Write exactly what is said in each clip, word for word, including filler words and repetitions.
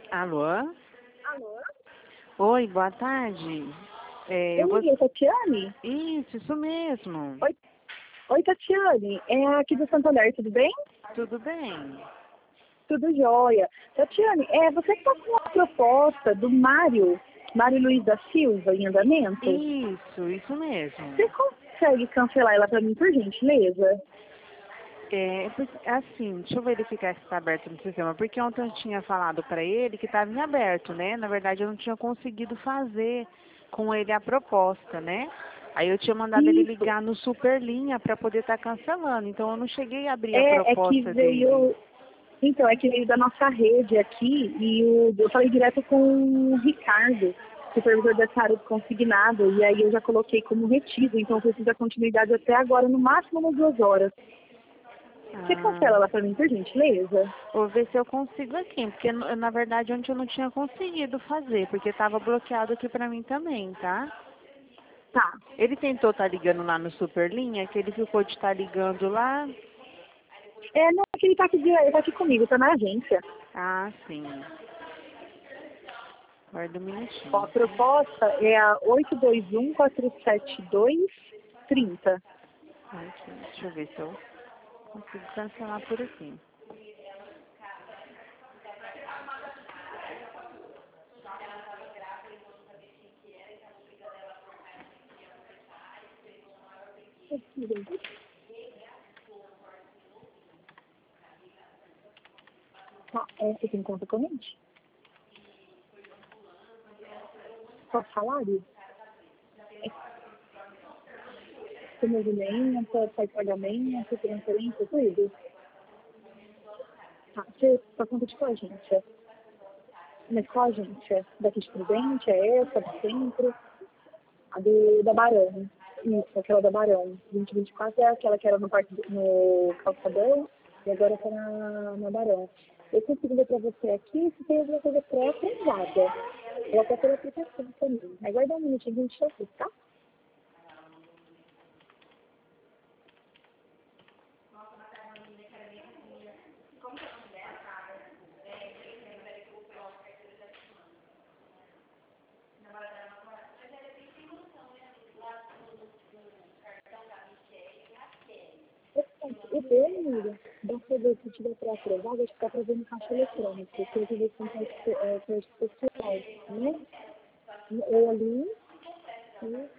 Alô? Alô? Oi, boa tarde. É, eu Oi, gost... é Tatiane? Isso, isso mesmo. Oi, Oi, Tatiane. É aqui do Santander, tudo bem? Tudo bem? Tudo jóia. Tatiane, é, você que está com a proposta do Mário, Mário Luiz da Silva, em andamento? Isso, isso mesmo. Você consegue cancelar ela para mim, por gentileza? É, por- assim, deixa eu verificar se está aberto no sistema, porque ontem eu tinha falado para ele que estava em aberto, né? Na verdade, eu não tinha conseguido fazer com ele a proposta, né? Aí eu tinha mandado ele Isso. ligar no Superlinha para poder estar cancelando, então eu não cheguei a abrir a É, é que proposta dele. veio... Então, é que veio da nossa rede aqui e o, eu falei direto com o Ricardo, supervisor dessa área de consignado, e aí eu já coloquei como retido, então eu preciso da continuidade até agora, no máximo umas duas horas. Você Ah. cancela ela pra mim, por gentileza? Vou ver se eu consigo aqui, porque na na verdade ontem eu não tinha conseguido fazer, porque estava bloqueado aqui pra mim também, tá? Tá. Ele tentou estar ligando lá no Superlinha, que ele ficou de estar ligando lá. É, não, é que ele tá aqui, de- ele tá aqui comigo, tá na agência. Ah, sim. Guarda um Ó, a minutinho. proposta é a oito dois um, quatro sete dois, trinta. Aqui, deixa eu ver se eu consigo cancelar por aqui. Tá, é, você tem conta corrente? Só salário? Tem movimento, sai pagamento, transferência, tudo? Tá, você só conta de qual agência? Mas qual agência? Daqui de Prudente, é essa, do centro? A do, da Barão. Isso, aquela da Barão. vinte e vinte e quatro é aquela que era no, parque, no Calçadão e agora está na, na Barão. Eu consigo ver para você aqui se tem alguma coisa pré-aprovada. Ou até pela aplicação também. Aguarda um minutinho, a gente aqui, tá? O dele, amiga, dá pra ver se tiver pré-aprovado, acho que dá pra ver no caixa eletrônico, porque eu ver se tem crédito pessoal, né? Ou ali, né?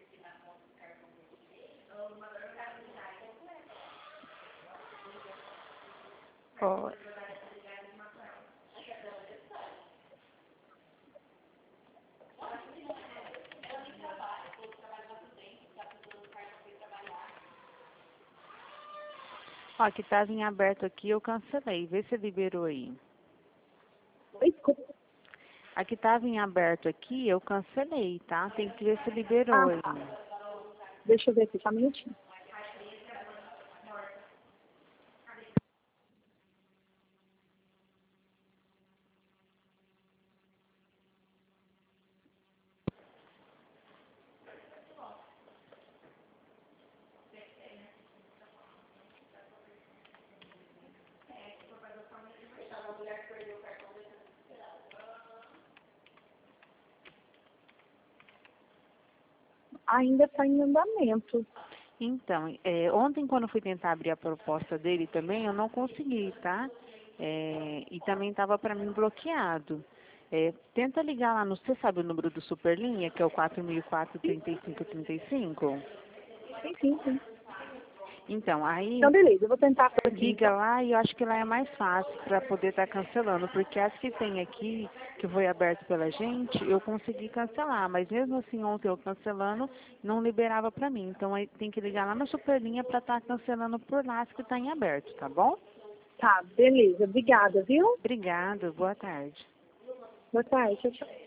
Ó, ó, que estava em aberto aqui, eu cancelei. Vê se liberou aí. Oi, desculpa. A que estava em aberto aqui, eu cancelei, tá? Tem que ver se liberou Ah, aí. tá. Deixa eu ver aqui, só um minutinho. Ainda está em andamento. Então, é, ontem quando eu fui tentar abrir a proposta dele também, eu não consegui, tá? É, e também estava para mim bloqueado. É, tenta ligar lá no, você sabe o número do Superlinha, que é o quatro mil e quatro, trinta e cinco, trinta e cinco? Sim, sim, sim. Então, aí Então, beleza, eu vou tentar por aqui, liga então. lá e eu acho que lá é mais fácil para poder estar cancelando, porque as que tem aqui, que foi aberto pela gente, eu consegui cancelar, mas mesmo assim ontem eu cancelando, não liberava para mim. Então aí tem que ligar lá na Superlinha para estar cancelando por lá as que está em aberto, tá bom? Tá, beleza. Obrigada, viu? Obrigada, boa tarde. Boa tarde. Tchau, tchau.